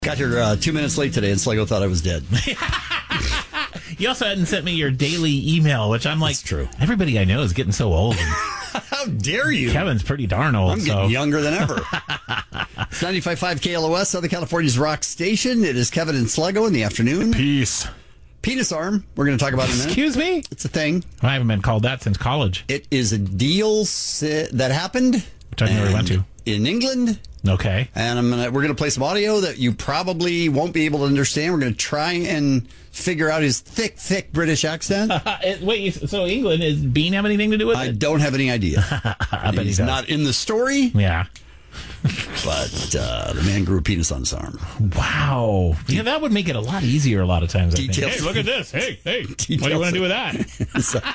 Got here 2 minutes late today, and Sligo thought I was dead. You also hadn't sent me your daily email, which I'm like, That's true. Everybody I know is getting so old. How dare you? Kevin's pretty darn old. I'm getting younger than ever. It's 95.5 KLOS, Southern California's rock station. It is Kevin and Sligo in the afternoon. Peace. Penis arm, we're going to talk about in a minute. Excuse me? It's a thing. I haven't been called that since college. It is a deal that happened. Which I never went to. In England. Okay. And we're going to play some audio that you probably won't be able to understand. We're going to try and figure out his thick British accent. Wait, so England, does Bean have anything to do with it? I don't have any idea. I bet He's he does. not in the story, Yeah. but the man grew a penis on his arm. Wow. Yeah, that would make it a lot easier a lot of times. I think. Details. Hey, look at this. Hey. What do you want to do with that?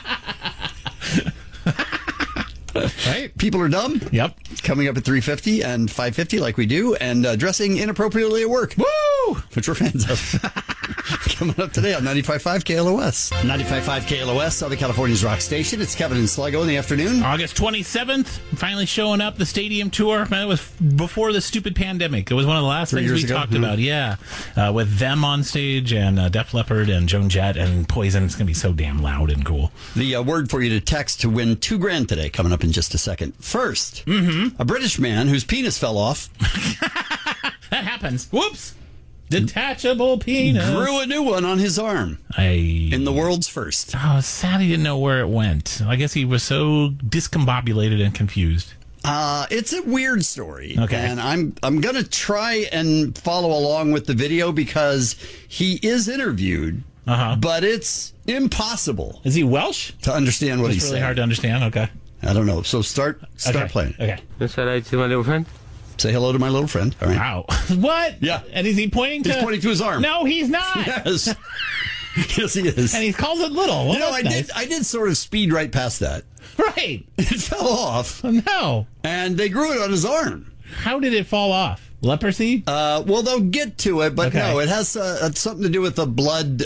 Right? People are dumb. Yep. Coming up at 3:50 and 5:50 like we do, and dressing inappropriately at work. Woo! Which we're fans of. Coming up today on 95.5 KLOS. 95.5 KLOS, Southern California's rock station. It's Kevin and Sligo in the afternoon. August 27th, finally showing up, the stadium tour. Man, it was before the stupid pandemic. It was one of the last 3 things years we ago. talked about. Yeah. With them on stage and Def Leppard and Joan Jett and Poison. It's going to be so damn loud and cool. The word for you to text to win $2,000 today, coming up in just a second. First, a British man whose penis fell off. That happens. Whoops. Detachable penis. Grew a new one on his arm in the world's first. Oh, sad he didn't know where it went. I guess he was so discombobulated and confused. It's a weird story. Okay. And I'm going to try and follow along with the video because he is interviewed, but it's impossible Is he Welsh? to understand what It's he's really saying. hard to understand. Okay. I don't know. So start Okay. playing. Okay. Let's say hello to my little friend. Say hello to my little friend. All right. Wow. What? Yeah. And is he pointing to? He's pointing to his arm. No, he's not. Yes. Yes, he is. And he calls it little. Well, You know, that's I did sort of speed right past that. Right. It fell off, No. and they grew it on his arm. How did it fall off? Leprosy? Well, they'll get to it, but Okay. no, it has something to do with the blood,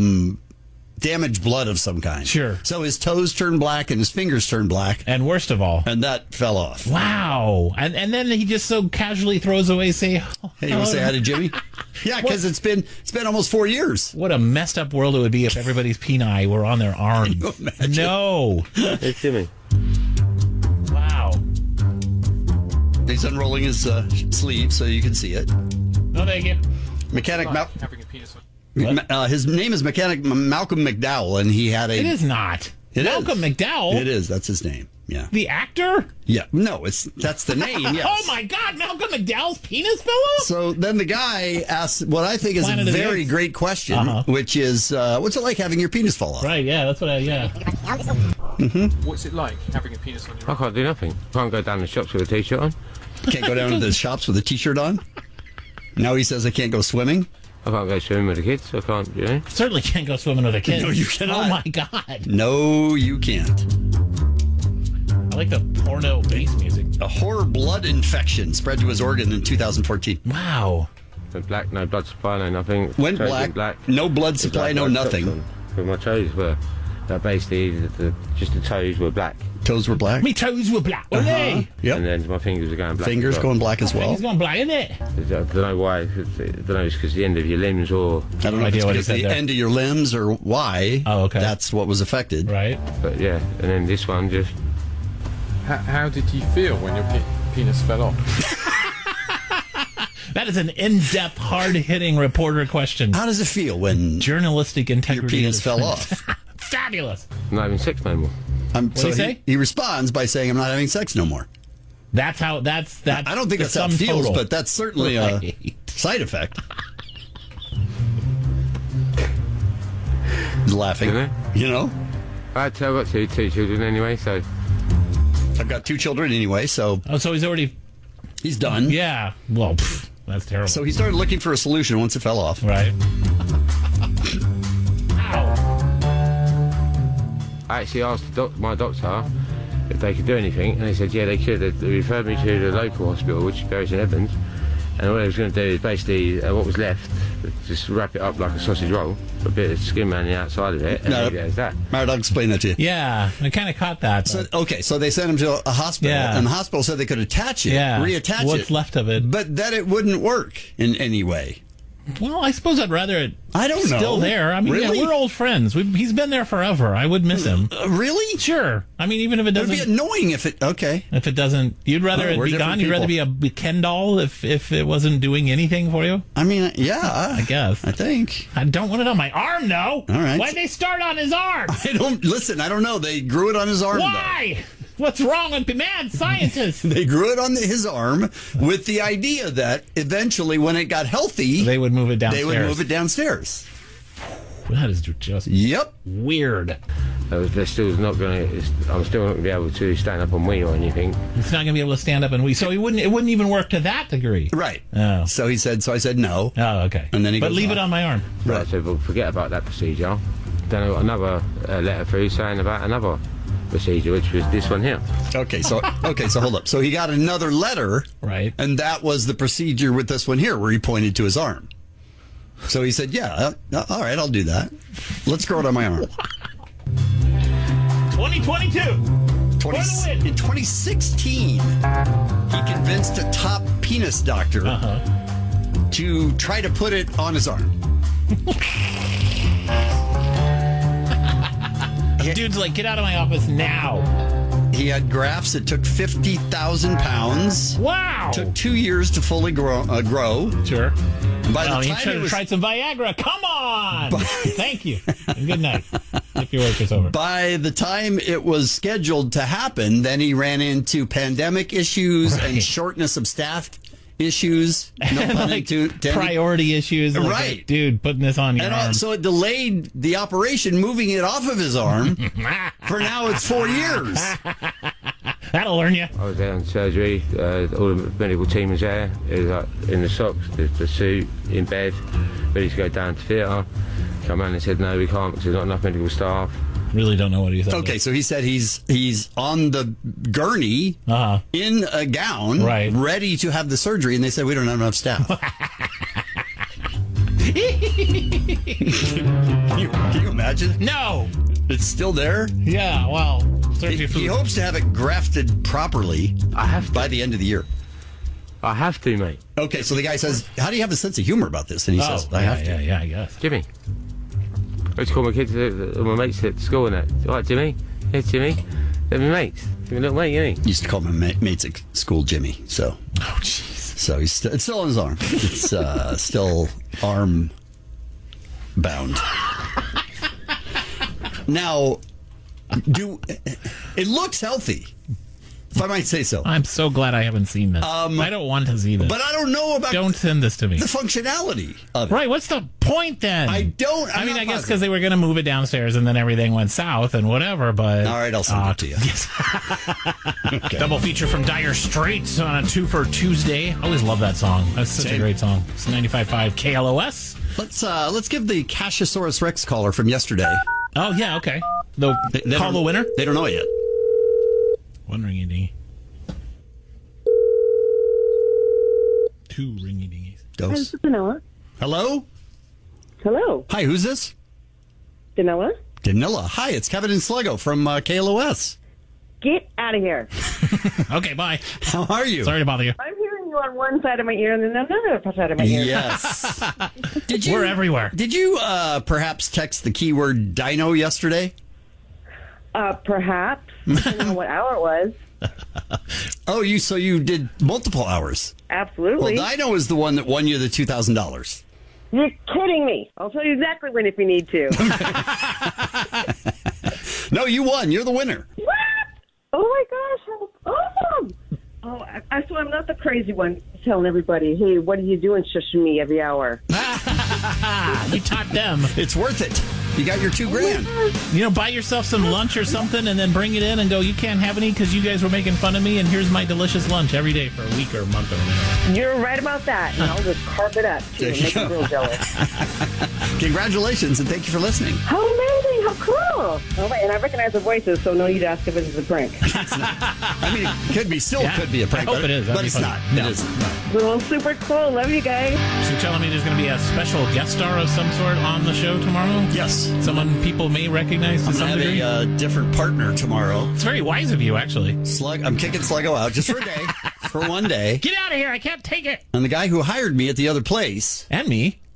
damaged blood of some kind. Sure. So his toes turned black and his fingers turned black, And worst of all. and that fell off. Wow. And then he just so casually throws away, say, Hey, you want to say hi to Jimmy? Yeah, because it's been almost 4 years. what a messed up world it would be if everybody's peni were on their arms. you imagine? No. Hey, Jimmy. Wow. He's unrolling his sleeve so you can see it. No, thank you. Mechanic having a penis on. his name is Mechanic Malcolm McDowell, and he had a. It is not. It Malcolm is. McDowell? It is. That's his name. Yeah. The actor? Yeah. No, that's the name. Yes. Oh, my God. Malcolm McDowell's penis fell off? So then the guy asks what I think is Planet a of the very Apes. great question, which is, what's it like having your penis fall off? Right, yeah, that's what yeah. What's it like having a penis on your I arm? can't do nothing. Can't go down the shops with a t-shirt on. Can't go down to the shops with a T-shirt on. Now he says I can't go swimming. I can't go swimming with the kids. I can't, you know. Certainly can't go swimming with a kid. No, you cannot. Oh, my God. No, you can't. I like the porno bass music. A horror blood infection spread to his organ in 2014. Wow. Went black, no blood supply, no nothing. Went Toes black, no blood It's supply, like no blood nothing. drops on. But my toes were, basically, just the toes were black. Toes were black. Me toes were black, weren't they? Yep. And then my fingers were going black. Fingers as well. going black as well. He's going black, isn't it? I don't know why. I don't know, it's because the end of your limbs or... I don't know if idea it's what he because said the there. end of your limbs or why. Oh, okay. That's what was affected. Right. But yeah, and then this one just... How did you feel when your penis fell off? That is an in-depth, hard-hitting reporter question. How does it feel when Journalistic your integrity. penis is- fell off? Fabulous. not having sex no more. So he say? he responds by saying, I'm not having sex no more. That's how, that's I don't think the that's how it sum feels, total. but that's certainly Right. a side effect. Laughing. You know? You know? I've got two children anyway, so... I've got 2 children anyway, so Oh, so he's already, he's done. yeah. Well, that's terrible. So he started looking for a solution once it fell off. Right. Ow. I actually asked my doctor if they could do anything, and they said, yeah, they could. They referred me to the local hospital, which is Bury St Evans, and what they was going to do is basically, what was left, just wrap it up like a sausage roll, a bit of skin around the outside of it, and No. leave it as that. Marit, I'll explain that to you. Yeah, I kind of caught that. So, okay, so they sent him to a hospital, Yeah. and the hospital said they could attach it, yeah. reattach What's it. left of it. But that it wouldn't work in any way. Well, I suppose I'd rather it I don't know. still there. I mean, Really? yeah, we're old friends. He's been there forever. I would miss him. Really? Sure. I mean, even if it It would doesn't... be annoying if it... Okay. If it doesn't... You'd rather it we're be different gone? You'd rather be a Ken doll if it wasn't doing anything for you? I mean, yeah. I guess. I think. I don't want it on my arm, though. All right. Why'd they start on his arm? I don't know. They grew it on his arm, Why? What's wrong with mad scientists? though. They grew it on his arm with the idea that eventually when it got healthy, They would move it downstairs. they would move it downstairs. That is just Yep. weird. They're still not going to. I'm still not going to be able to stand up on Wii or anything. It's not going to be able to stand up and so it wouldn't even work to that degree. Right. Oh. So I said no. Oh, okay. And then he but goes leave on. it on my arm. Right. So we'll forget about that procedure. Then I got another letter through saying about another procedure, which was this one here. Okay, so hold up. So he got another letter, Right. and that was the procedure with this one here, where he pointed to his arm. So he said, "Yeah, all right, I'll do that. Let's grow it on my arm." 2022. In 2016, he convinced a top penis doctor to try to put it on his arm. Dude's like, get out of my office now. He had grafts. It took 50,000 pounds. Wow. Took 2 years to fully grow. Sure. By Well, the you time should it have was, tried some Viagra. Come on. Thank you. And good night. If your work is over. by the time it was scheduled to happen, then he ran into pandemic issues and shortness of staff issues. No pun Like intended. priority issues. Like, Right. Dude, putting this on your And arm. so it delayed the operation, moving it off of his arm. For now, it's 4 years. That'll learn you. I was there on surgery. All the medical team was there. It was like in the socks, the suit, in bed, ready to go down to theatre. Come around and said, no, we can't because there's not enough medical staff. Really don't know what he said. Okay, so he said he's on the gurney in a gown, Right. ready to have the surgery, and they said we don't have enough staff. Can you imagine? No. It's still there. Yeah, well, surgery He hopes to have it grafted properly I have to. by the end of the year. I have to, mate. Okay, so the guy says, "How do you have a sense of humor about this?" And he says, "I have to." Yeah, I guess. Jimmy. I used to call my kids, my mates at school and that. All right, Jimmy? Yes, Jimmy? They're my mates. They're my little mate, ain't he? Used to call my mates at school Jimmy. So, Oh, jeez. so it's still on his arm. It's still arm bound. Now, it looks healthy, if I might say so. I'm so glad I haven't seen this. I don't want to see this. But I don't know about Don't send this to me. the functionality of it. Right, what's the point then? I don't. I I'm mean, not I guess positive. because they were going to move it downstairs and then everything went south and whatever, but... All right, I'll send it to you. Yes. Double feature from Dire Straits on a 2 for Tuesday. I always love that song. That's such Same. a great song. It's 95.5 KLOS. Let's give the Cassiusaurus Rex caller from yesterday. Oh, yeah, okay. Call don't- the winner? They don't know it yet. One ringy dingy. 2 ringy dingies. Dose. This is Danella. Hello. Hello, Hi. Who's this? Danella. Danilla. Hi. It's Kevin and Sluggo from KLOS. Get out of here. Okay, bye. How are you? Sorry to bother you. I'm hearing you on one side of my ear and then another side of my ear. Yes. We're everywhere. Did you perhaps text the keyword dino yesterday? Perhaps. I don't know what hour it was. Oh, you did multiple hours. Absolutely. Well, dino is the one that won you the $2,000. You're kidding me. I'll tell you exactly when if you need to. No, you won. You're the winner. What? Oh my gosh, how awesome. Oh, so I'm not the crazy one telling everybody, hey, what are you doing shushing me every hour? You taught them. It's worth it. You got your $2,000. Buy yourself some lunch or something and then bring it in and go, you can't have any because you guys were making fun of me and here's my delicious lunch every day for a week or a month or whatever. You're right about that. And I'll just carve it up, too, and make you real jealous. Congratulations, and thank you for listening. How amazing. How cool. Oh, wait, and I recognize the voices, so no need to ask if it is a prank. I mean, it could be a prank. I hope it is. That'd But be it's funny. not. No. It isn't. Well, super cool. Love you guys. So you're telling me there's going to be a special guest star of some sort on the show tomorrow? Yes. Someone people may recognize to I'm some going to degree? have a different partner tomorrow. It's very wise of you, actually. I'm kicking Sluggo out just for a day. For one day. Get out of here. I can't take it. And the guy who hired me at the other place And me.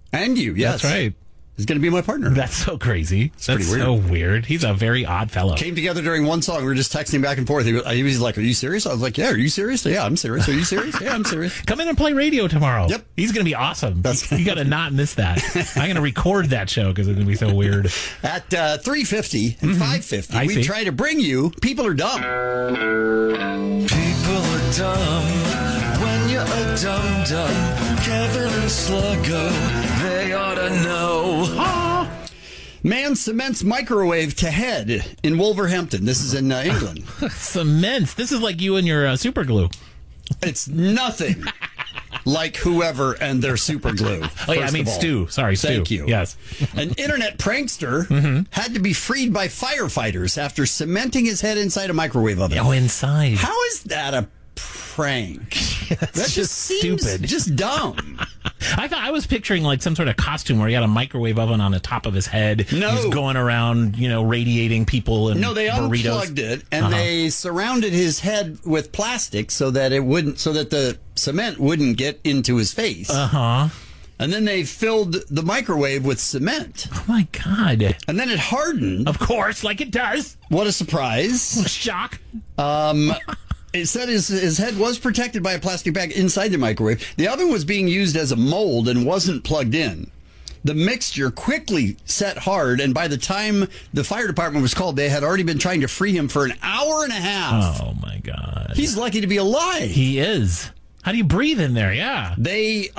And you, yes. That's right. He's going to be my partner. That's so crazy. That's pretty weird. so weird. He's a very odd fellow. Came together during one song. We were just texting back and forth. He was like, "Are you serious?" I was like, "Yeah, are you serious?" "Yeah, I'm serious." "Are you serious?" "Yeah, I'm serious." Come in and play radio tomorrow. Yep. He's going to be awesome. You got to not miss that. I'm going to record that show because it's going to be so weird. At 3:50 and 5:50, we try to bring you People Are Dumb. People are dumb when you're a dum-dum. Kevin and Sluggo, they ought to know. Man cements microwave to head in Wolverhampton. This is in England. Cements. This is like you and your super glue. It's nothing like whoever and their super glue. Oh, yeah, I mean Stu. Sorry, Stu. Thank you. Yes. An internet prankster had to be freed by firefighters after cementing his head inside a microwave oven. Oh, inside. How is that a prank? That just seems stupid. just dumb. I was picturing like some sort of costume where he had a microwave oven on the top of his head. No. He's going around, radiating people and No, they burritos. unplugged it and they surrounded his head with plastic so that the cement wouldn't get into his face. Uh-huh. And then they filled the microwave with cement. Oh, my God. And then it hardened. Of course, like it does. What a surprise. Shock. It said his head was protected by a plastic bag inside the microwave. The oven was being used as a mold and wasn't plugged in. The mixture quickly set hard, and by the time the fire department was called, they had already been trying to free him for an hour and a half. Oh, my God. He's lucky to be alive. He is. How do you breathe in there? Yeah. They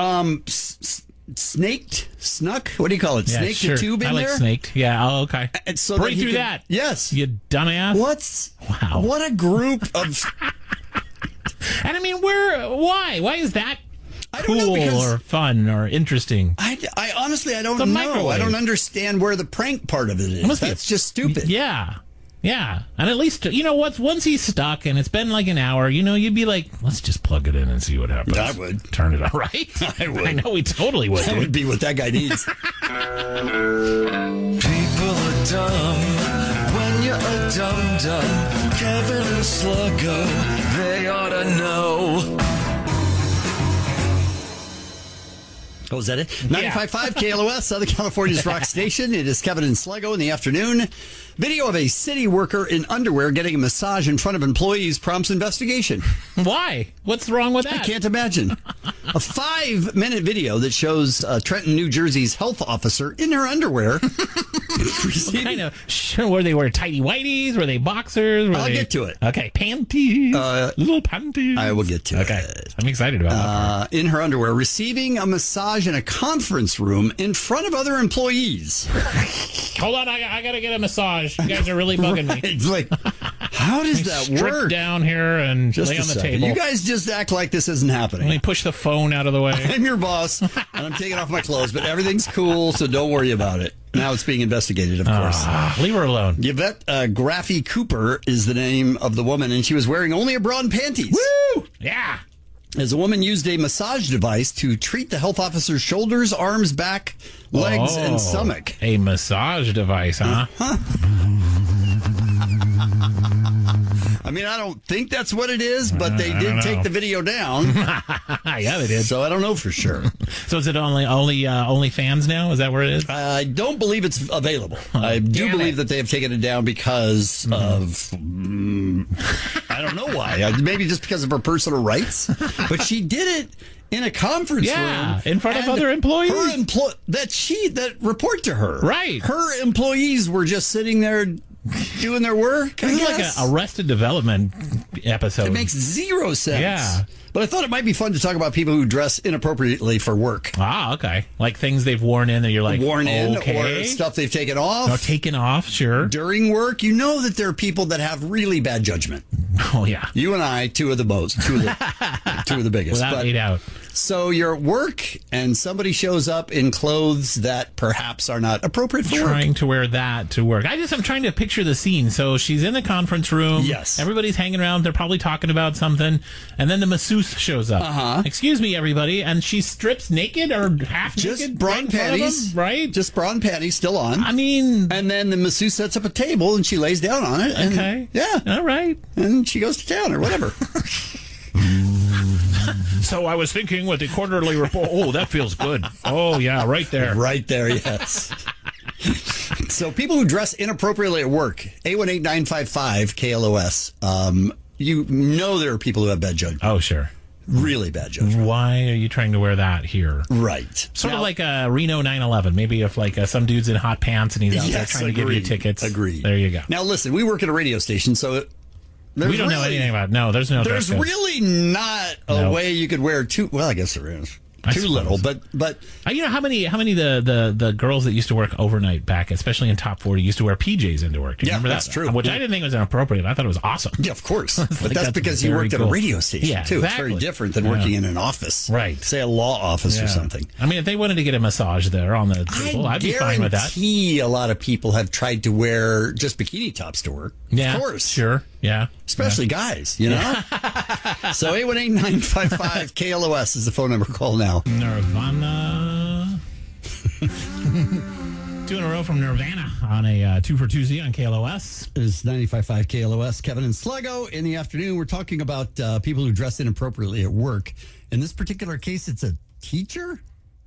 snuck, what do you call it? Yeah, Snaked sure. a tube in I like there? snaked. Yeah, oh, okay. And so breathe he through could- that. Yes. You dumbass. Wow. What a group of... And I mean, why? Why is that I don't know, cool because or fun or interesting? I honestly, I don't The know. microwave. I don't understand where the prank part of it is. must be- That's just stupid. Yeah. Yeah. And at least, once he's stuck and it's been like an hour, you'd be like, let's just plug it in and see what happens. I would. Turn it on, right? I would. I know we totally would. That would be what that guy needs. People are dumb when you're a dum-dum. Kevin and Sluggo, they ought to know. Oh, is that it? 95.5 KLOS, Southern California's rock station. It is Kevin and Sluggo in the afternoon. Video of a city worker in underwear getting a massage in front of employees prompts investigation. Why? What's wrong with that? I can't imagine. A 5-minute video that shows Trenton, New Jersey's health officer in her underwear. What kind of, were they wear tighty whities? Were they boxers? I'll get to it. Okay, panties. Little panties. I will get to Okay. it. I'm excited about that. In her underwear, receiving a massage in a conference room in front of other employees. Hold on, I got to get a massage. You guys are really bugging me. It's like, how does that Strip work? down here and Just lay a on the second. table. You guys just act like this isn't happening. Let me push the phone out of the way. I'm your boss, and I'm taking off my clothes, but everything's cool, so don't worry about it. Now it's being investigated, of course. Leave her alone. Yvette Graffy Cooper is the name of the woman, and she was wearing only a bra and panties. Woo! Yeah. As a woman used a massage device to treat the health officer's shoulders, arms, back, legs, and stomach. A massage device, huh? I mean, I don't think that's what it is, but they did take the video down. Yeah, they did. So I don't know for sure. So is it only fans now? Is that where it is? I don't believe it's available. I do damn believe it. that they have taken it down because of, I don't know why. Maybe just because of her personal rights. But she did it in a conference room. In front of and other employees. Her that report to her. Right. Her employees were just sitting there doing their work. This is like an Arrested Development episode. It makes zero sense. Yeah. But I thought it might be fun to talk about people who dress inappropriately for work. Ah, okay. Like things they've worn in that you're like, Worn in okay. or stuff they've taken off. Or taken off, sure. During work, you know that there are people that have really bad judgment. Oh, yeah. You and I, two of the biggest. Without But- a doubt. So you're at work and somebody shows up in clothes that perhaps are not appropriate for work. Trying to wear that to work. I'm trying to picture the scene. So she's in the conference room. Yes. Everybody's hanging around. They're probably talking about something. And then the masseuse shows up. Uh-huh. Excuse me, everybody. And she strips naked or half Just naked. bra right and in front of panties. them, right? Just bra and panties still on. I mean, And then the masseuse sets up a table and she lays down on it. And, okay. Yeah. All right. And she goes to town or whatever. So I was thinking with the quarterly report. Oh, that feels good. Oh, yeah, right there. Right there, yes. So people who dress inappropriately at work, 818-955-KLOS. You know there are people who have bad judgment. Oh, sure. Really bad judgment. Why are you trying to wear that here? Right. Sort of like a Reno 911. Maybe if like some dude's in hot pants and he's out there trying to give you tickets. Agreed. There you go. Now, listen, we work at a radio station, so we don't know anything about it. No, there's no dress There's code. really not a way you could wear too. Well, I guess there is. Too little, but you know how many the girls that used to work overnight back, especially in top 40, used to wear PJs into work. Do you remember that? That's true. Which I didn't think was inappropriate. I thought it was awesome. Yeah, of course. But Like, that's because you worked at a cool. radio station too. Exactly. It's very different than working in an office, right? Say a law office or something. I mean, if they wanted to get a massage there on the table, I'd be fine with that. A lot of people have tried to wear just bikini tops to work. Yeah, of course, sure, yeah, especially guys. You know. So 818-955-KLOS is the phone number. Call now. Nirvana. 2 in a row from Nirvana on a 2 for Tuesday on KLOS. It is 95.5 KLOS. Kevin and Sluggo in the afternoon. We're talking about people who dress inappropriately at work. In this particular case, it's a teacher?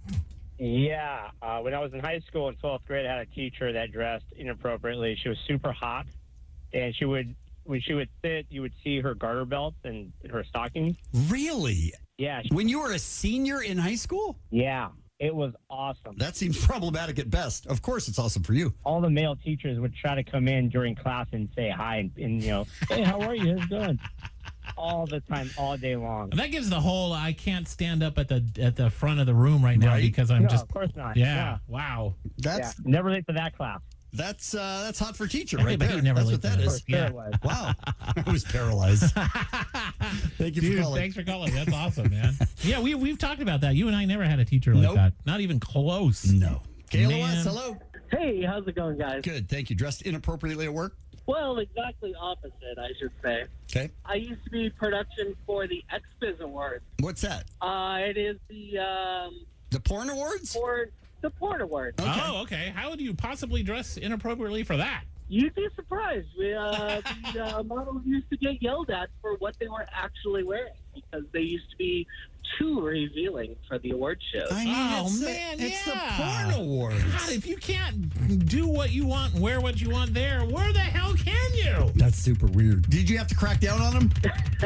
Yeah. When I was in high school in 12th grade, I had a teacher that dressed inappropriately. She was super hot, and when she would sit, you would see her garter belt and her stockings. Really? Yeah. When you were a senior in high school? Yeah. It was awesome. That seems problematic at best. Of course, it's awesome for you. All the male teachers would try to come in during class and say hi and hey, how are you? How's it going? All the time, all day long. That gives the whole I can't stand up at the front of the room right now because I'm just. Of course not. Yeah. Wow. That's never late for that class. That's hot for teacher right Everybody there. never That's liked what that that. is. Yeah. Wow. I was paralyzed. Thank you Dude, for calling. thanks for calling. That's awesome, man. Yeah, we've talked about that. You and I never had a teacher like that. Not even close. No. KLOS, Man. hello. Hey, how's it going, guys? Good, thank you. Dressed inappropriately at work? Well, exactly opposite, I should say. Okay. I used to be production for the XBiz Awards. What's that? It is the porn awards? The porn awards. Okay. Oh, okay. How would you possibly dress inappropriately for that? You'd be surprised. The models used to get yelled at for what they were actually wearing because they used to be too revealing for the award shows. I mean, it's the porn awards. God, if you can't do what you want and wear what you want there, where the hell can you? That's super weird. Did you have to crack down on them?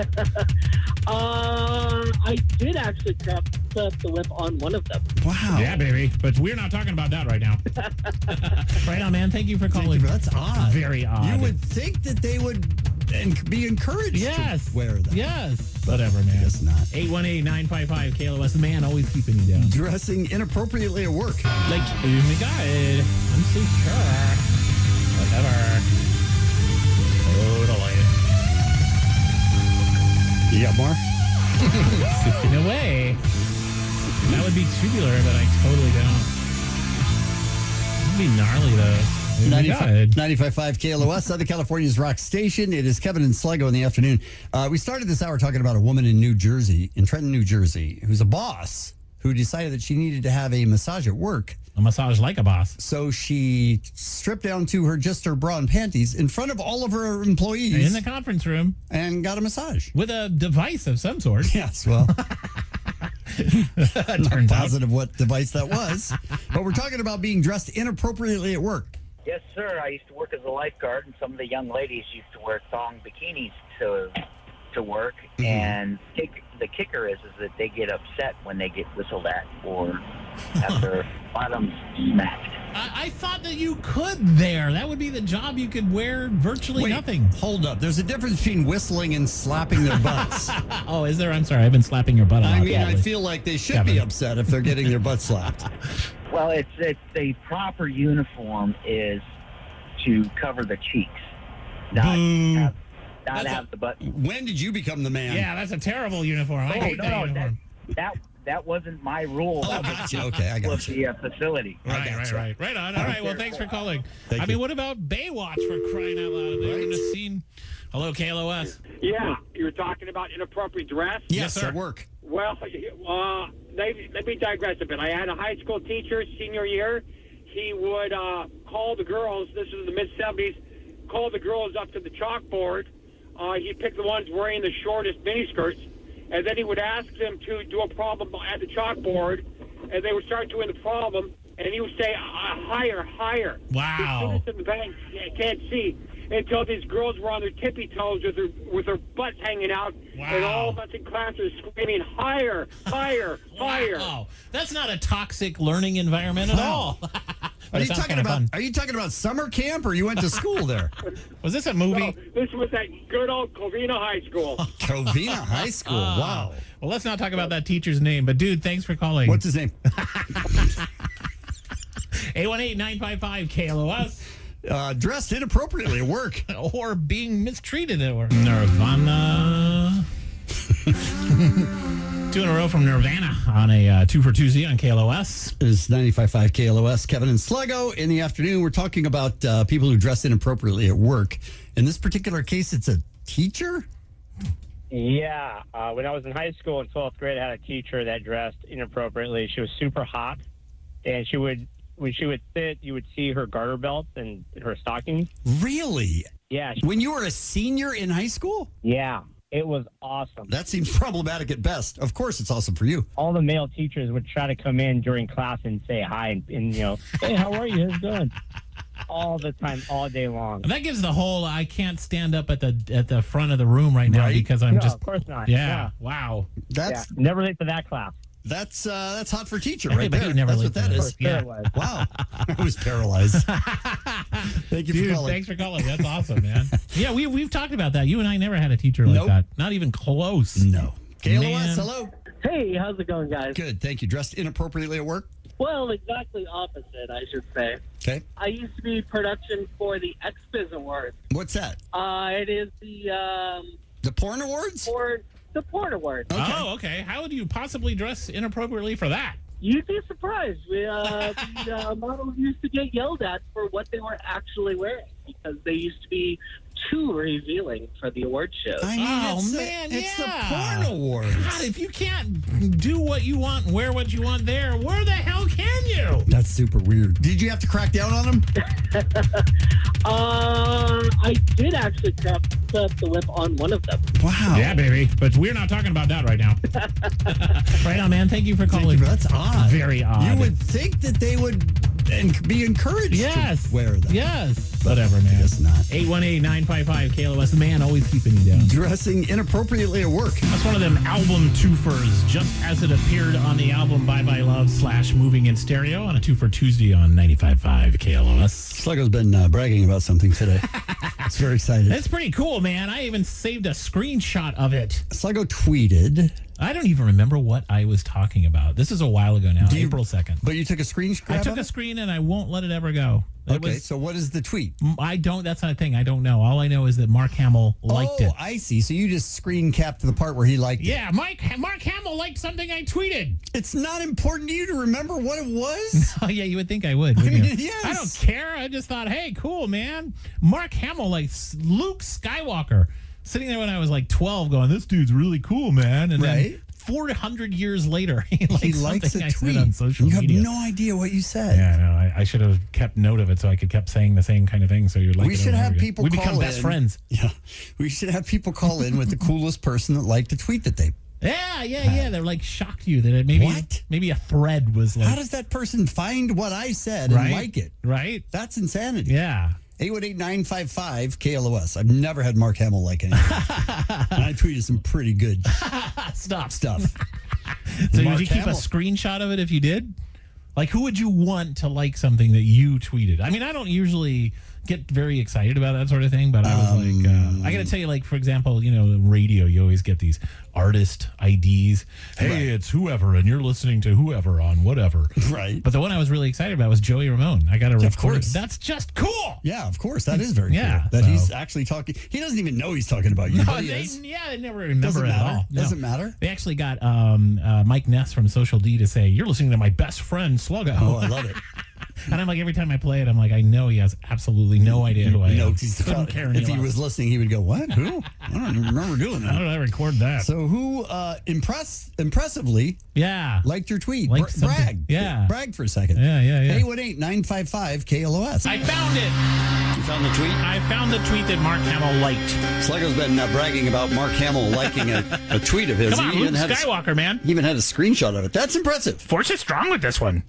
I did actually crack the whip on one of them. Wow. Yeah, baby. But we're not talking about that right now. Right on, man. Thank you for calling. That's odd. Very odd. You would think that they would be encouraged to wear them. Yes. Whatever, man. I guess not. 818-955-KLOS. The man always keeping you down. Dressing inappropriately at work. Like, oh my God. I'm so sure. Whatever. Totally. You got more? In a way. That would be tubular, but I totally don't. That would be gnarly, though. 95.5 KLOS, Southern California's rock station. It is Kevin and Sluggo in the afternoon. We started this hour talking about a woman in Trenton, New Jersey, who's a boss who decided that she needed to have a massage at work. A massage like a boss. So she stripped down to her bra and panties in front of all of her employees. In the conference room. And got a massage. With a device of some sort. Yes, well. Not positive what device that was. But we're talking about being dressed inappropriately at work. Yes, sir. I used to work as a lifeguard, and some of the young ladies used to wear thong bikinis to work. Mm-hmm. And the kicker is that they get upset when they get whistled at or have their bottoms smacked. I thought that you could there. That would be the job you could wear virtually nothing. Hold up. There's a difference between whistling and slapping their butts. Oh, is there? I'm sorry. I've been slapping your butt a lot. I mean, I feel like they should be upset if they're getting their butt slapped. Well, it's the proper uniform is to cover the cheeks, not have the butt. When did you become the man? Yeah, that's a terrible uniform. I hate that uniform. That wasn't my rule. Oh, gotcha. Okay, I got you. The facility. Right on. All right. Well, thanks for calling. I mean, what about Baywatch for crying out loud? They haven't seen. Hello, KLOS. Yeah, you were talking about inappropriate dress? Yes, sir. At work. Well, let me digress a bit. I had a high school teacher senior year. He would call the girls, this was in the mid-'70s, call the girls up to the chalkboard. He'd pick the ones wearing the shortest miniskirts, and then he would ask them to do a problem at the chalkboard, and they would start doing the problem, and he would say, higher, higher. Wow. The students in the bank can't see until these girls were on their tippy toes with their butts hanging out, and all of us in class are screaming, higher, higher, higher. Wow. That's not a toxic learning environment at all. Are you talking about summer camp, or you went to school there? Was this a movie? No, this was at good old Covina High School. Covina High School. Wow. Well, let's not talk about that teacher's name, but dude, thanks for calling. What's his name? 818-955-KLOS. Dressed inappropriately at work. Or being mistreated at work. Nirvana. 2 in a row from Nirvana on a 2 for Tuesday on KLOS. It's 95.5 KLOS. Kevin and Sluggo in the afternoon. We're talking about people who dress inappropriately at work. In this particular case, it's a teacher? Yeah. When I was in high school in 12th grade, I had a teacher that dressed inappropriately. She was super hot, and when she would sit, you would see her garter belts and her stockings. Really? Yeah. When you were a senior in high school? Yeah. It was awesome. That seems problematic at best. Of course, it's awesome for you. All the male teachers would try to come in during class and say hi and hey, how are you? How's it going? All the time, all day long. And that gives the whole I can't stand up at the front of the room right now because I'm just. Of course not. Yeah. Wow. That's never late for that class. That's hot for teacher right there. Never That's late what that is. Yeah. Wow. I was paralyzed. Thank you for calling. Thanks for calling. That's awesome, man. Yeah, we've talked about that. You and I never had a teacher like that. Not even close. No. KLOS, hello. Hey, how's it going, guys? Good, thank you. Dressed inappropriately at work? Well, exactly opposite, I should say. Okay. I used to be production for the XBiz Awards. What's that? It is the Porn Awards? The Porn Awards. Okay. Oh, okay. How would you possibly dress inappropriately for that? You'd be surprised. The models used to get yelled at for what they were actually wearing because they used to be too revealing for the award shows. It's the Porn Awards. God, if you can't do what you want and wear what you want there, where the hell can you? That's super weird. Did you have to crack down on them? I did actually crack the whip on one of them. Wow. Yeah, baby. But we're not talking about that right now. Right on, man. Thank you for calling. That's odd. Very odd. You would think that they would be encouraged to wear them. Yes. Whatever, man. It's not. 818-955-KLOS. The man always keeping you down. Dressing inappropriately at work. That's one of them album twofers, just as it appeared on the album Bye Bye Love / Moving in Stereo on a 2 for Tuesday on 95.5 KLOS. Sluggo's been bragging about something today. It's very excited. It's pretty cool, man. I even saved a screenshot of it. Sluggo tweeted. I don't even remember what I was talking about. This is a while ago now, April 2nd. But you took a screen grab I took a screen and I won't let it ever go. So what is the tweet? That's not a thing. I don't know. All I know is that Mark Hamill liked it. Oh, I see. So you just screen capped the part where he liked it. Yeah, Mark Hamill liked something I tweeted. It's not important to you to remember what it was? Oh, yeah, you would think I would. Yes. I don't care. I just thought, hey, cool, man. Mark Hamill likes Luke Skywalker. Sitting there when I was like 12 going, this dude's really cool, man. And then 400 years later, he likes a I tweet said on social media. You have no idea what you said. Yeah, no, I should have kept note of it so I could kept saying the same kind of thing. So you're like, we should have people. We become best friends. Yeah, we should have people call in with the coolest person that liked a tweet that they. Yeah. They're like shocked you that it maybe a thread was like. How does that person find what I said and like it? Right. That's insanity. Yeah. 818-955-KLOS. I've never had Mark Hamill like anything. And I tweeted some pretty good stuff. So did you keep a screenshot of it if you did? Like, who would you want to like something that you tweeted? I mean, I don't usually get very excited about that sort of thing, but I was like, I got to tell you, like, for example, radio, you always get these artist IDs. Hey, it's whoever, and you're listening to whoever on whatever. Right. But the one I was really excited about was Joey Ramone. I got to record. Of course. That's just cool. Yeah, of course. That is very cool. That he's actually talking. He doesn't even know he's talking about you. No, they never remember it at all. No. Doesn't matter. They actually got Mike Ness from Social D to say, you're listening to my best friend, Sluggo. Oh, I love it. And I'm like, every time I play it, I'm like, I know he has absolutely no idea who I am. Couldn't care any if he less. was listening, he would go, "What? Who? I don't even remember doing that." How did I record that? So who impressively liked your tweet? Liked something. Brag. Yeah. Brag for a second. Yeah. 818-955-KLOS. I found it. You found the tweet? I found the tweet that Mark Hamill liked. Sluggo's been bragging about Mark Hamill liking a tweet of his. Come on, Luke Skywalker, man. He even had a screenshot of it. That's impressive. Force is strong with this one.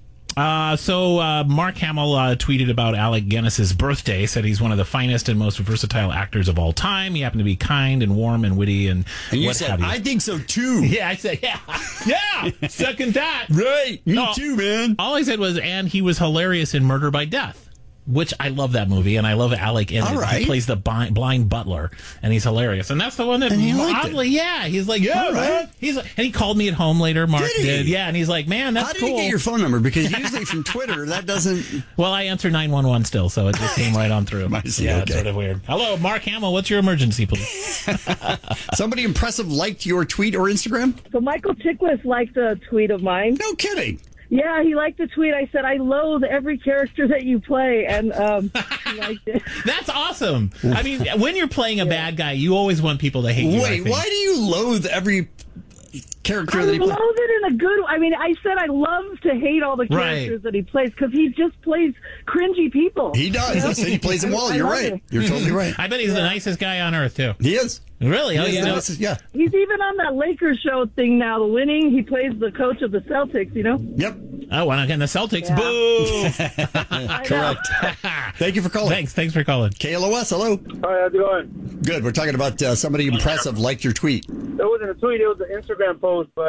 So Mark Hamill tweeted about Alec Guinness's birthday, said he's one of the finest and most versatile actors of all time. He happened to be kind and warm and witty and you what said, have you. I think so too. Yeah, I said, yeah, second that. Right, me too, man. All I said was, and he was hilarious in Murder by Death. Which I love that movie, and I love Alec in it. Right. He plays the blind butler, and he's hilarious. And that's the one that oddly, he's like, yeah, man. He's like, and he called me at home later. Mark did, yeah, and he's like, man, that's cool. How did you get your phone number? Because usually from Twitter, that doesn't. Well, I answer 911 still, so it just came right on through. It's sort of weird. Hello, Mark Hamill. What's your emergency, please? Somebody impressive liked your tweet or Instagram? So Michael Chiklis liked a tweet of mine. No kidding. Yeah, he liked the tweet. I said, I loathe every character that you play, and he liked it. That's awesome. I mean, when you're playing a bad guy, you always want people to hate you. Wait, why do you loathe every character that he I plays? loathe it in a good. I mean, I said I love to hate all the characters that he plays because he just plays cringy people. He does. You know? I said he plays them well. You're right. It. You're totally right. I bet he's the nicest guy on earth too. He is. Really? He is yeah. He's even on that Lakers show thing now. The winning. He plays the coach of the Celtics. You know. Yep. Oh, and again, the Celtics. Yeah. Boo! Correct. Thank you for calling. Thanks for calling. KLOS, hello. Hi, how's it going? Good. We're talking about somebody impressive liked your tweet. It wasn't a tweet, it was an Instagram post, but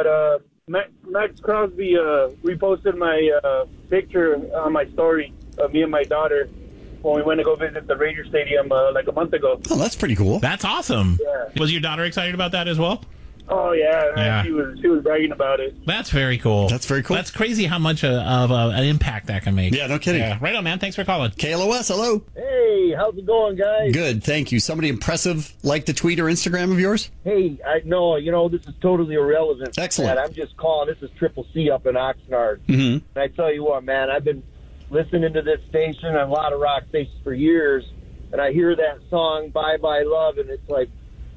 Max Crosby reposted my picture on my story of me and my daughter when we went to go visit the Raider Stadium like a month ago. Oh, that's pretty cool. That's awesome. Yeah. Was your daughter excited about that as well? Oh, yeah. Yeah. She was bragging about it. That's very cool. That's very cool. That's crazy how much of an impact that can make. Yeah, no kidding. Yeah. Right on, man. Thanks for calling. KLOS, hello. Hey, how's it going, guys? Good, thank you. Somebody impressive liked the tweet or Instagram of yours? Hey, this is totally irrelevant. Excellent. Man. I'm just calling. This is Triple C up in Oxnard. Mm-hmm. And I tell you what, man, I've been listening to this station and a lot of rock stations for years, and I hear that song, Bye Bye Love, and it's like,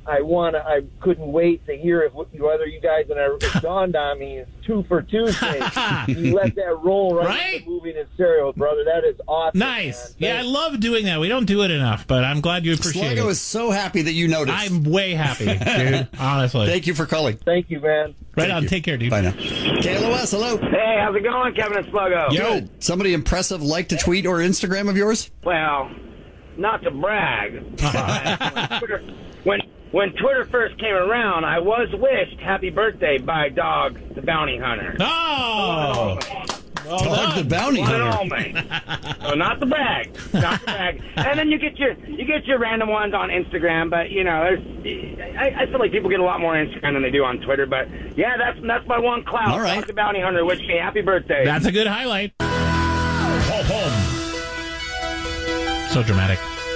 I couldn't wait to hear it, whether you guys, and it dawned on me, it's 2 for Tuesday. You let that roll right? Moving in stereo, brother. That is awesome. Nice. Man. Yeah, I love doing that. We don't do it enough, but I'm glad you appreciate Sluggo it. is so happy that you noticed. I'm way happy, dude. Honestly. Thank you for calling. Thank you, man. Right on. Take care, dude. Bye now. KLOS, hello. Hey, how's it going, Kevin and Sluggo? Good. Somebody impressive liked a tweet or Instagram of yours? Well, not to brag. When Twitter first came around, I was wished happy birthday by Dog the Bounty Hunter. Oh! Dog the Bounty One and Hunter. all, mate. So not the brag. Not the brag. And then you get your random ones on Instagram, but I feel like people get a lot more Instagram than they do on Twitter. But yeah, that's my one clout. All right. Dog the Bounty Hunter, wish me happy birthday. That's a good highlight. So dramatic.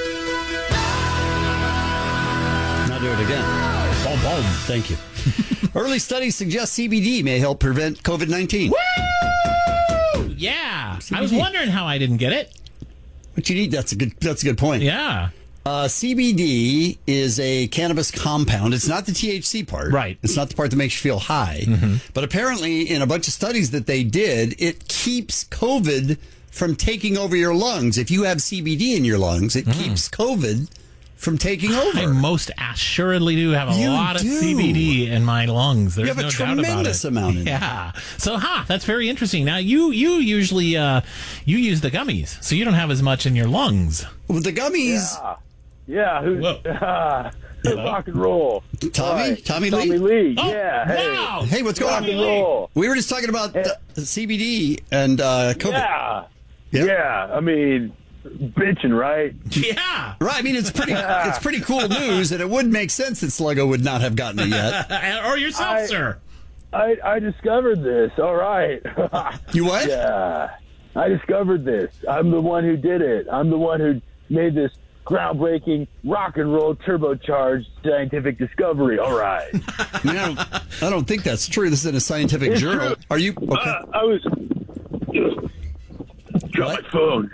Now do it again. Thank you. Early studies suggest CBD may help prevent COVID-19. Woo! Yeah. CBD. I was wondering how I didn't get it. What you need, that's a good point. Yeah. CBD is a cannabis compound. It's not the THC part. Right. It's not the part that makes you feel high. Mm-hmm. But apparently, in a bunch of studies that they did, it keeps COVID from taking over your lungs. If you have CBD in your lungs, it keeps COVID from taking over. I most assuredly do have a lot of do. CBD in my lungs. There's You have no a doubt about tremendous it. amount in Yeah. So, that's very interesting. Now, you usually you use the gummies, so you don't have as much in your lungs. Well, the gummies. Yeah, rock and roll. Tommy Lee? Lee. Oh, yeah. wow. Hey, what's going on? Rock and roll. We were just talking about the CBD and COVID. Yeah. Yep. Yeah. I mean, bitching, right? Yeah. Right. I mean, it's pretty cool news, and it would make sense that Sluggo would not have gotten it yet. Or yourself, sir. I discovered this. All right. You what? Yeah. I discovered this. I'm the one who did it. I'm the one who made this groundbreaking rock and roll turbocharged scientific discovery. All right. I don't think that's true. This is in a scientific journal. True. Are you okay? I was. Dropped my phone.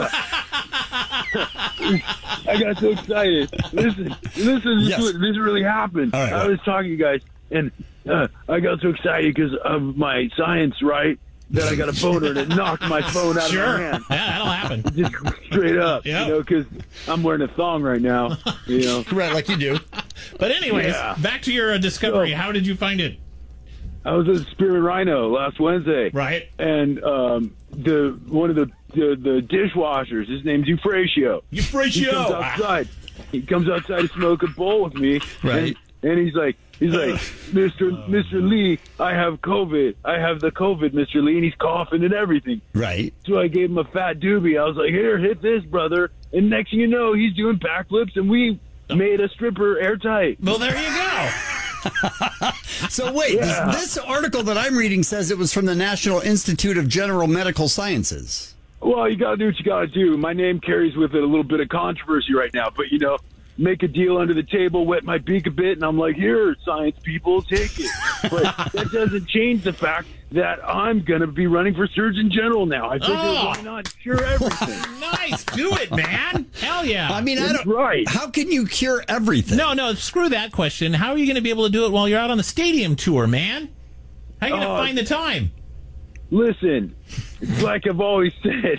I got so excited. Listen, this really happened. All right, I was talking to you guys, and I got so excited because of my science, right? That I got a boner and it knocked my phone out of my hand. Yeah, that'll happen. Just straight up, Yep. you know, because I'm wearing a thong right now, you know. Right, like you do. But anyways, back to your discovery. How did you find it? I was at Spearmint Rhino last Wednesday. Right. And one of the dishwashers, his name's Euphrasio. Euphrasio! He comes outside to smoke a bowl with me. Right. And he's like, Mr. Lee, I have COVID. I have the COVID, Mr. Lee, and he's coughing and everything. Right. So I gave him a fat doobie. I was like, here, hit this, brother. And next thing you know, he's doing backflips, and we made a stripper airtight. Well, there you go. So wait, this article that I'm reading says it was from the National Institute of General Medical Sciences. Well, you got to do what you got to do. My name carries with it a little bit of controversy right now, but, you know, make a deal under the table, wet my beak a bit, and I'm like, here, science people, take it. But that doesn't change the fact that I'm going to be running for Surgeon General now. I figured, why not cure everything? Nice. Do it, man. Hell yeah. I mean, how can you cure everything? No, screw that question. How are you going to be able to do it while you're out on the stadium tour, man? How are you going to find the time? Listen, it's like I've always said.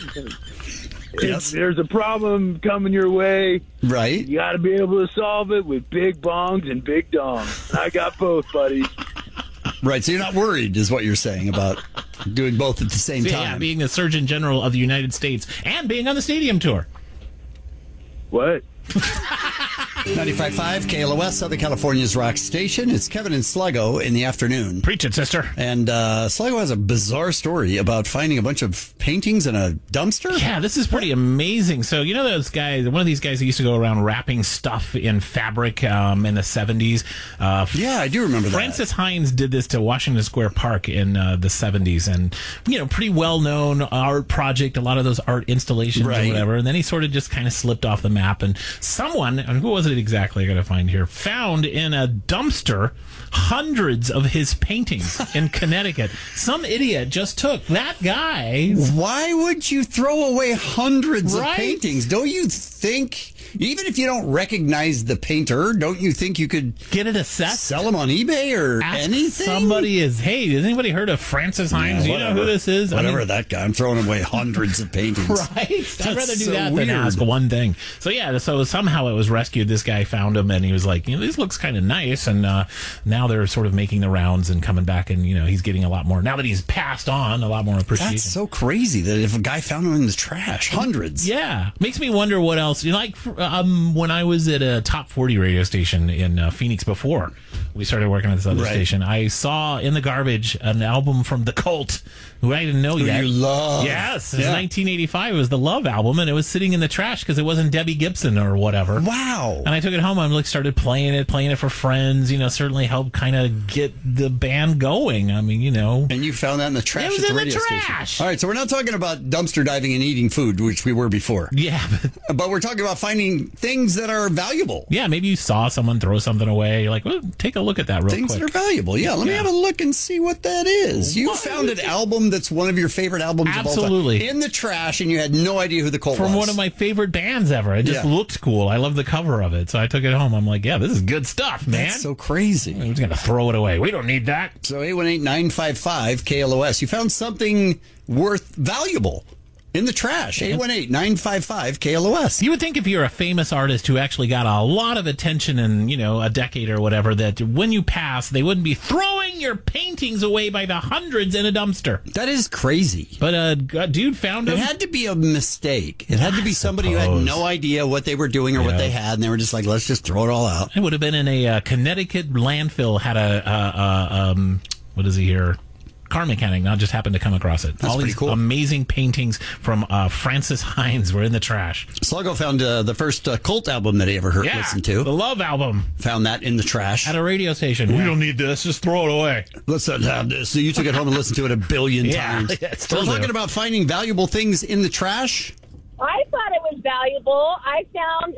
If there's a problem coming your way, right? You got to be able to solve it with big bongs and big dongs. I got both, buddy. Right, so you're not worried, is what you're saying, about doing both at the same time. Yeah, being the Surgeon General of the United States and being on the stadium tour. What? 95.5 KLOS, Southern California's rock station. It's Kevin and Sluggo in the afternoon. Preach it, sister. And Sluggo has a bizarre story about finding a bunch of paintings in a dumpster. Yeah, this is pretty amazing. So, you know those guys, one of these guys who used to go around wrapping stuff in fabric in the 70s? Yeah, I do remember that. Francis Hines did this to Washington Square Park in the 70s. And, you know, pretty well-known art project, a lot of those art installations or whatever. And then he sort of just kind of slipped off the map. And someone, and who was it exactly, I got to find here, found in a dumpster hundreds of his paintings in Connecticut. Some idiot just took that guy. Why would you throw away hundreds of paintings? Don't you think, even if you don't recognize the painter, don't you think you could get it assessed, sell them on eBay or Ask anything? Somebody has anybody heard of Francis Hines? Yeah, you know who this is? Whatever, that guy. I'm throwing away hundreds of paintings. Right? I'd rather do so that weird. than ask one thing. So yeah, so somehow it was rescued. This guy found him and he was like, you know, this looks kind of nice. And now they're sort of making the rounds and coming back, and you know, he's getting a lot more now that he's passed on, a lot more appreciation. That's so crazy that if a guy found him in the trash, hundreds. Yeah, makes me wonder what else. You know, like when I was at a top 40 radio station in Phoenix before we started working at this other station, I saw in the garbage an album from The Cult, who I didn't know yet. You love. Yes, it's 1985. It was the Love album, and it was sitting in the trash because it wasn't Debbie Gibson or whatever. Wow. And I took it home. I like started playing it for friends. You know, certainly helped kind of get the band going. I mean, you know. And you found that in the trash. It was at the in the radio trash. Station. All right, so we're not talking about dumpster diving and eating food, which we were before. Yeah, but we're talking about finding things that are valuable. Yeah, maybe you saw someone throw something away. You're like, well, take a look at that real Things quick. that are valuable. Yeah, let me have a look and see what that is. You What? found an album that's one of your favorite albums of all Absolutely. time in the trash, and you had no idea who the Cult was. From one of my favorite bands ever. It just looked cool. I love the cover of it. So I took it home. I'm like, yeah, this is good stuff, man. That's so crazy. We're just going to throw it away. We don't need that. So 818-955-KLOS. You found something valuable in the trash. 818-955-KLOS. You would think if you're a famous artist who actually got a lot of attention in, you know, a decade or whatever, that when you pass, they wouldn't be throwing your paintings away by the hundreds in a dumpster. That is crazy. But a dude found them. It had to be a mistake. It had to be somebody who had no idea what they were doing or what they had, and they were just like, let's just throw it all out. It would have been in a Connecticut landfill, had what is he here? Car mechanic, now just happened to come across it. That's all these cool. Amazing paintings from Francis Hines were in the trash. Sluggo found the first Cult album that he ever listened to. The Love album. Found that in the trash. At a radio station. We don't need this. Just throw it away. Let's not have this. So you took it home and listened to it a billion times. Yeah, We're talking about finding valuable things in the trash. I thought it was valuable. I found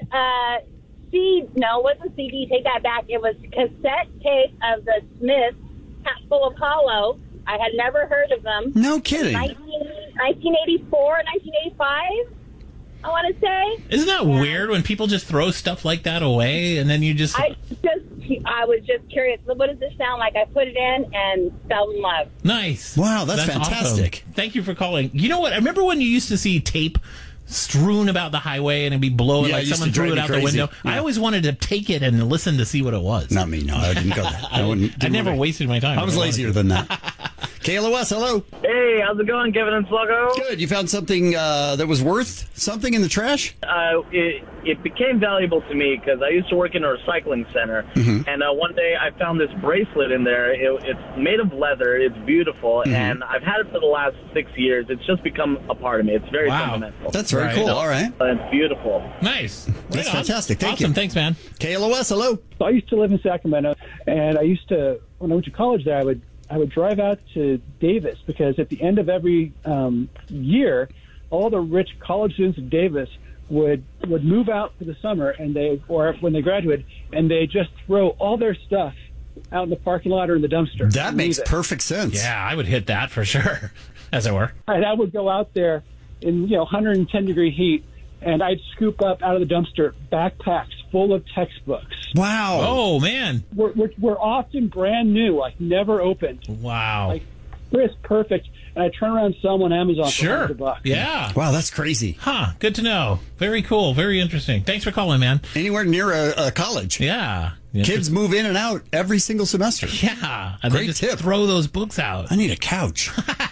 it wasn't CD. Take that back. It was cassette tape of the Smiths, Hatful of Hollow. I had never heard of them. No kidding. 1984, 1985. I want to say. Isn't that weird when people just throw stuff like that away and then you just... I was just curious. What does this sound like? I put it in and fell in love. Nice. Wow, that's fantastic. Awesome. Thank you for calling. You know what? I remember when you used to see tape strewn about the highway and it'd be blowing like someone threw it out the window. Yeah. I always wanted to take it and listen to see what it was. Not me. No, I didn't go there. I never wasted my time. I was lazier than that. KLOS, hello. Hey, how's it going, Kevin and Sluggo? Good. You found something that was worth something in the trash? It became valuable to me because I used to work in a recycling center, and one day I found this bracelet in there. It's made of leather. It's beautiful, and I've had it for the last 6 years. It's just become a part of me. It's very sentimental. That's very cool. All right. It's beautiful. Nice. That's fantastic. Thank you. Thanks, man. KLOS, hello. So I used to live in Sacramento, and I used to, when I went to college there, I would drive out to Davis because at the end of every year, all the rich college students in Davis would move out for the summer, or when they graduated, and they just throw all their stuff out in the parking lot or in the dumpster. That makes perfect sense. Yeah, I would hit that for sure, as it were. And I would go out there in 110-degree heat, and I'd scoop up out of the dumpster backpacks full of textbooks. Wow. Oh, man. We're often brand new, like never opened. Wow. Like, it's perfect. And I turn around and sell them on Amazon for $100. Yeah. Wow, that's crazy. Huh. Good to know. Very cool. Very interesting. Thanks for calling, man. Anywhere near a college. Yeah. Kids move in and out every single semester. Yeah. And Great they just tip. throw those books out. I need a couch.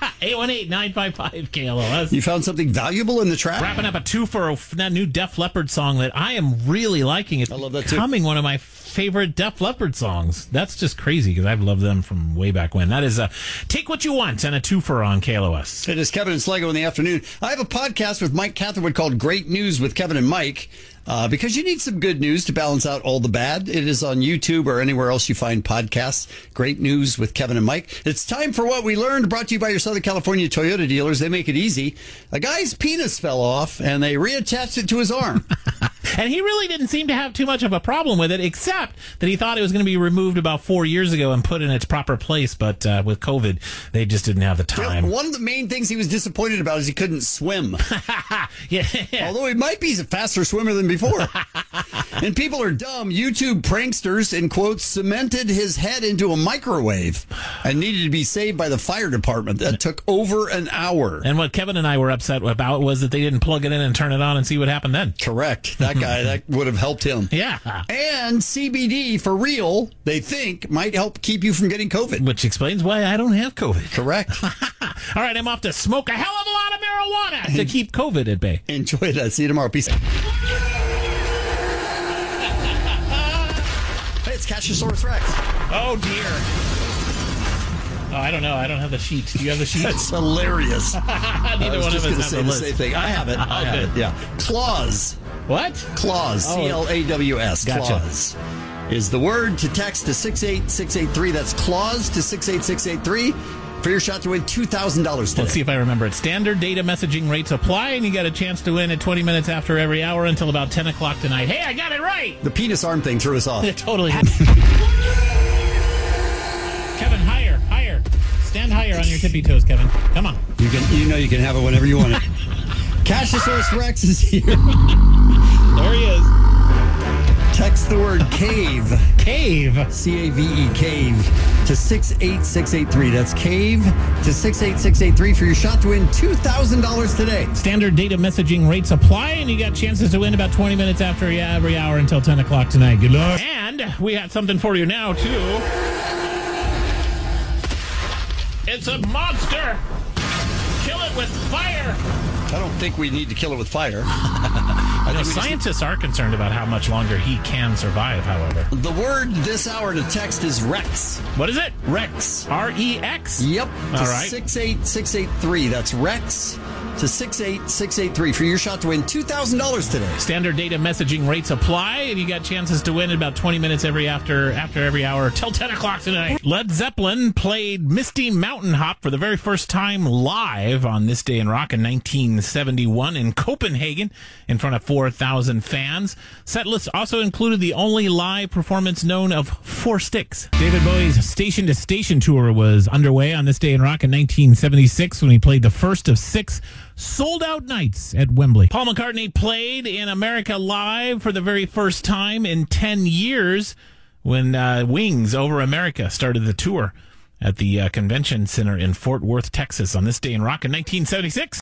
818-955-KLOS. You found something valuable in the trash? Wrapping up a two for that new Def Leppard song that I am really liking. It's I love that too. Becoming one of my favorite Def Leppard songs. That's just crazy because I've loved them from way back when. That is Take What You Want and a twofer on KLOS. It is Kevin and Sluggo in the afternoon. I have a podcast with Mike Catherwood called Great News with Kevin and Mike. Because you need some good news to balance out all the bad. It is on YouTube or anywhere else you find podcasts. Great News with Kevin and Mike. It's time for What We Learned, brought to you by your Southern California Toyota dealers. They make it easy. A guy's penis fell off, and they reattached it to his arm. And he really didn't seem to have too much of a problem with it, except that he thought it was going to be removed about 4 years ago and put in its proper place. But with COVID, they just didn't have the time. One of the main things he was disappointed about is he couldn't swim. Yeah. Although he might be a faster swimmer than before. And people are dumb. YouTube pranksters, in quotes, cemented his head into a microwave and needed to be saved by the fire department. That took over an hour. And what Kevin and I were upset about was that they didn't plug it in and turn it on and see what happened then. Correct. That guy, that would have helped him. Yeah. And CBD, for real, they think might help keep you from getting COVID. Which explains why I don't have COVID. Correct. All right, I'm off to smoke a hell of a lot of marijuana to keep COVID at bay. Enjoy that. See you tomorrow. Peace out. Hey, it's Cassiosaurus Rex. Oh, dear. Oh, I don't know. I don't have the sheet. Do you have the sheet? That's hilarious. Neither one of us have the say the same thing. I have it. I have it. Yeah. Claws. What? Claws. CLAWS. Gotcha. Claws is the word to text to 68683. That's claws to 68683 for your shot to win $2,000 today. Let's see if I remember it. Standard data messaging rates apply, and you got a chance to win at 20 minutes after every hour until about 10 o'clock tonight. Hey, I got it right! The penis arm thing threw us off. It totally did. Kevin, higher. Stand higher on your tippy toes, Kevin. Come on. You can have it whenever you want it. Cassiosaurus Rex is here. There he is. Text the word cave. Cave. C-A-V-E, cave, to 68683. That's cave to 68683 for your shot to win $2,000 today. Standard data messaging rates apply, and you got chances to win about 20 minutes after every hour until 10 o'clock tonight. Good luck. And we have something for you now, too. It's a monster. Kill it with fire. I don't think we need to kill it with fire. Scientists are concerned about how much longer he can survive, however. The word this hour to text is Rex. What is it? Rex. R-E-X? Yep. All right. 68683. That's Rex to 68683 for your shot to win $2,000 today. Standard data messaging rates apply, and you got chances to win in about 20 minutes after every hour till 10 o'clock tonight. Led Zeppelin played Misty Mountain Hop for the very first time live on This Day in Rock in 1971 in Copenhagen in front of 4,000 fans. Setlist also included the only live performance known of 4 sticks. David Bowie's Station to Station tour was underway on This Day in Rock in 1976 when he played the first of 6 sold-out nights at Wembley. Paul McCartney played in America Live for the very first time in 10 years when Wings Over America started the tour at the Convention Center in Fort Worth, Texas on This Day in Rock in 1976.